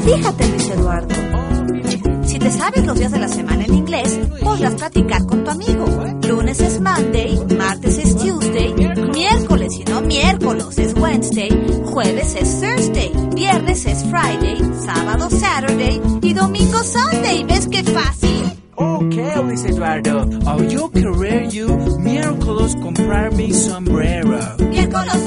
Fíjate, Luis Eduardo. Si te sabes los días de la semana en inglés, podrás platicar con tu amigo. Lunes es Monday, martes es Tuesday, miércoles y no miércoles es Wednesday, jueves es Thursday, viernes es Friday, sábado Saturday y domingo Sunday. ¿Ves qué fácil? Okay, Luis Eduardo. Yo querer you miércoles comprar mi sombrero. Miércoles